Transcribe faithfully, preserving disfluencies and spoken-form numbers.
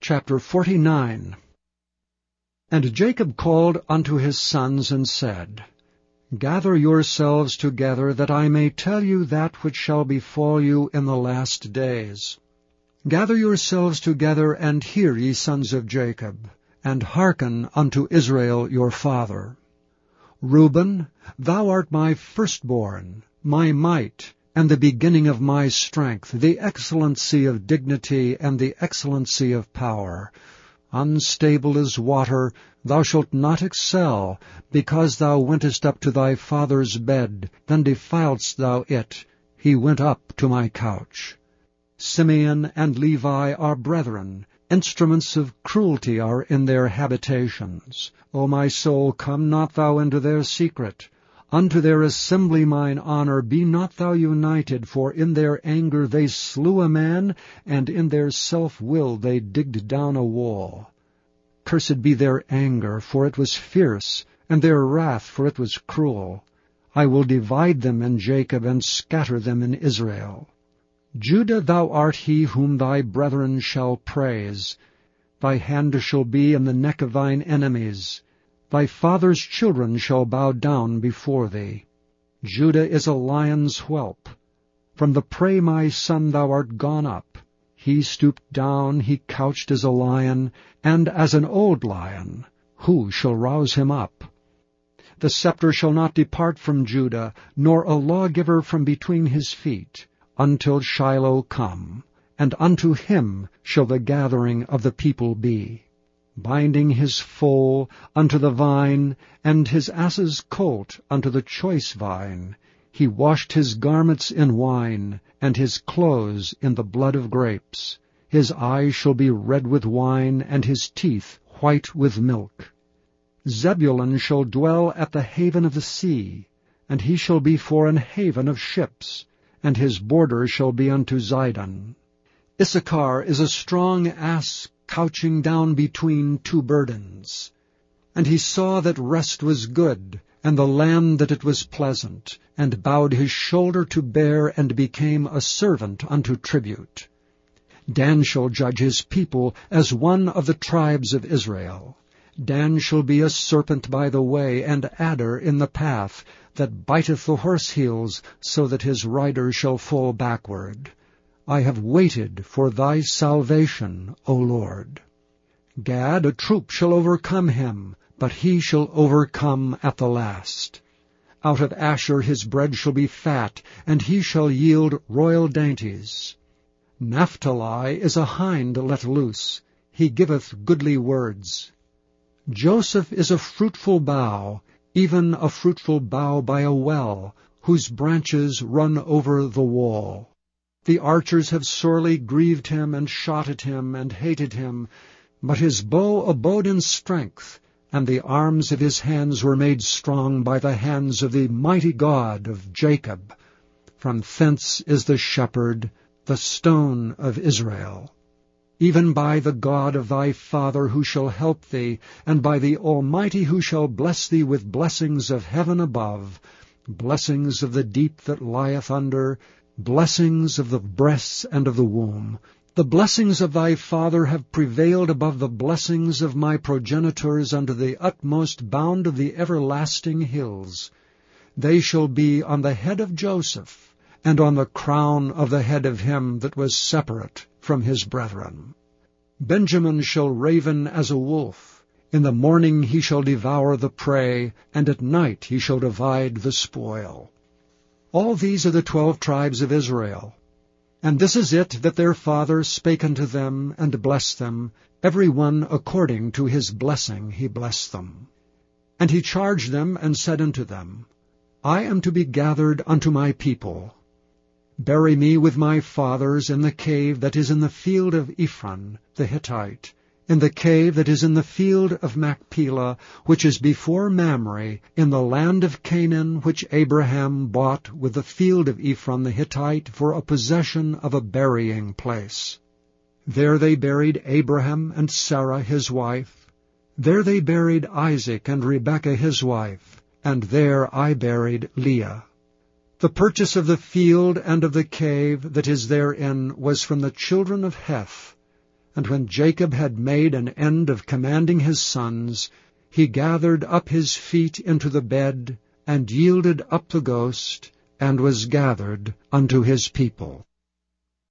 Chapter forty-nine. And Jacob called unto his sons, and said, Gather yourselves together, that I may tell you that which shall befall you in the last days. Gather yourselves together, and hear, ye sons of Jacob, and hearken unto Israel your father. Reuben, thou art my firstborn, my might, and the beginning of my strength, the excellency of dignity, and the excellency of power. Unstable as water, thou shalt not excel, because thou wentest up to thy father's bed, then defiledst thou it. He went up to my couch. Simeon and Levi are brethren. Instruments of cruelty are in their habitations. O my soul, come not thou into their secret. Unto their assembly mine honour, be not thou united, for in their anger they slew a man, and in their self-will they digged down a wall. Cursed be their anger, for it was fierce, and their wrath, for it was cruel. I will divide them in Jacob, and scatter them in Israel. Judah, thou art he whom thy brethren shall praise. Thy hand shall be in the neck of thine enemies. Thy father's children shall bow down before thee. Judah is a lion's whelp. From the prey, my son, thou art gone up. He stooped down, he couched as a lion, and as an old lion. Who shall rouse him up? The scepter shall not depart from Judah, nor a lawgiver from between his feet, until Shiloh come, and unto him shall the gathering of the people be. Binding his foal unto the vine, and his ass's colt unto the choice vine. He washed his garments in wine, and his clothes in the blood of grapes. His eyes shall be red with wine, and his teeth white with milk. Zebulun shall dwell at the haven of the sea, and he shall be for an haven of ships, and his border shall be unto Zidon. Issachar is a strong ass, couching down between two burdens. And he saw that rest was good, and the land that it was pleasant, and bowed his shoulder to bear, and became a servant unto tribute. Dan shall judge his people as one of the tribes of Israel. Dan shall be a serpent by the way, and adder in the path, that biteth the horse heels, so that his rider shall fall backward. I have waited for thy salvation, O Lord. Gad, a troop shall overcome him, but he shall overcome at the last. Out of Asher his bread shall be fat, and he shall yield royal dainties. Naphtali is a hind let loose, he giveth goodly words. Joseph is a fruitful bough, even a fruitful bough by a well, whose branches run over the wall. The archers have sorely grieved him, and shot at him, and hated him. But his bow abode in strength, and the arms of his hands were made strong by the hands of the mighty God of Jacob. From thence is the shepherd, the stone of Israel. Even by the God of thy father who shall help thee, and by the Almighty who shall bless thee with blessings of heaven above, blessings of the deep that lieth under, blessings of the breasts and of the womb. The blessings of thy father have prevailed above the blessings of my progenitors unto the utmost bound of the everlasting hills. They shall be on the head of Joseph, and on the crown of the head of him that was separate from his brethren. Benjamin shall raven as a wolf. In the morning he shall devour the prey, and at night he shall divide the spoil. All these are the twelve tribes of Israel. And this is it that their father spake unto them, and blessed them, every one according to his blessing he blessed them. And he charged them, and said unto them, I am to be gathered unto my people. Bury me with my fathers in the cave that is in the field of Ephron the Hittite, in the cave that is in the field of Machpelah, which is before Mamre, in the land of Canaan, which Abraham bought with the field of Ephron the Hittite for a possession of a burying place. There they buried Abraham and Sarah his wife. There they buried Isaac and Rebekah his wife, and there I buried Leah. The purchase of the field and of the cave that is therein was from the children of Heth, And when Jacob had made an end of commanding his sons, he gathered up his feet into the bed, and yielded up the ghost, and was gathered unto his people.